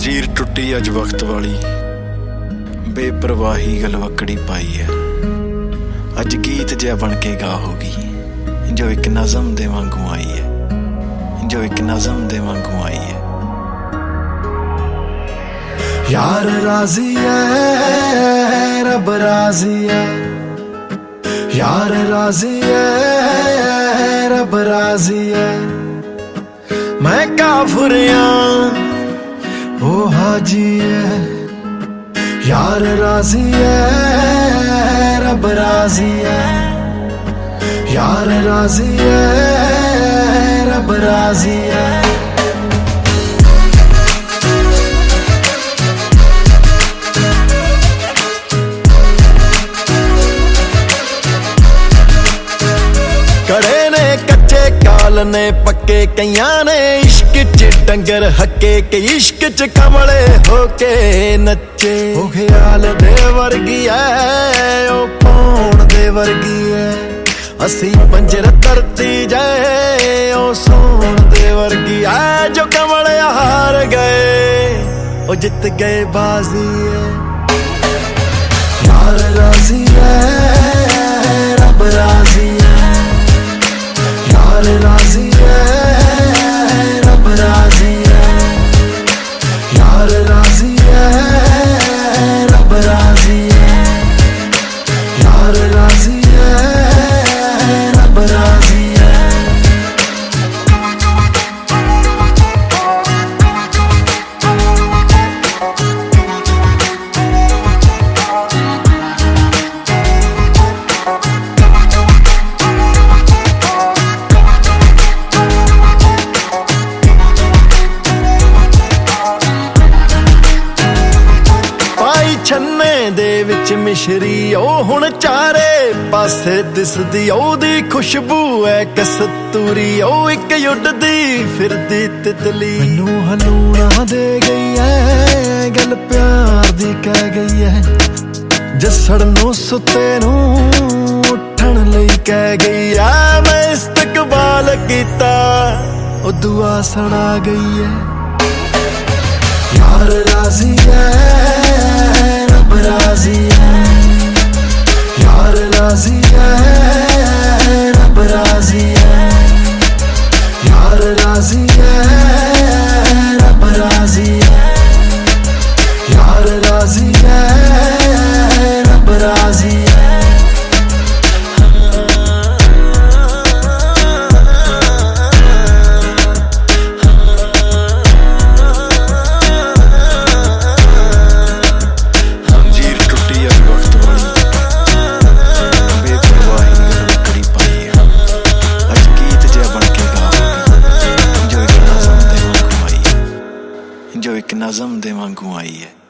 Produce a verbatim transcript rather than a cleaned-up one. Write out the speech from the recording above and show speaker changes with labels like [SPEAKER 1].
[SPEAKER 1] जंजीर टुटी अज वक्त वाली, बेपरवाही गलवकड़ी पाई है। अज गीत जै बन के गा होगी, जो एक नज़म दे वांगू आई है, जो एक नज़म दे वांगू आई है।
[SPEAKER 2] यार राजी है, रब राजी है, यार राजी है, रब राजी है। मैं काफिरिया वो हाजी है, यार राजी है, रब राजी है, यार राजी है, रब राजी है। कड़े ने कच्चे काल ने पक्के कईयां ने इश्क च डंगर हके के इश्क च कमले होके नचे। ओ ख्याल दे वर्गी है, ओ पौन दे वर्गी है, असी पंजर धरती जाए ओ सोन दे वर्गी है। जो कमले हार गए ओ जित गए बाजी है, यार राजी है, रब राजी है, यार राजी है, रब राजी है, यार राजी है, रब राजी है, यार राजी है, रब राजी है। छन्ने दे विच मिश्री ओ हुण चारे पासे दिसदी, ओदी खुशबू है कस्तूरी, ओ इक उड्डदी फिरदी तितली। मैनू हलूणा दे गई है, गल प्यार दी कह गई है, जसड़ नू सुते नू उठण लई कह गई है। मैं इस्तकबाल कीता ओ दुआ सुना गई है, यार राजी है, रब राजी है, यार राजी है, रब राजी है, यार राजी है, रब राजी है, यार राजी है, रब राजी है।
[SPEAKER 1] जो एक नज़म दे वांगू आई है।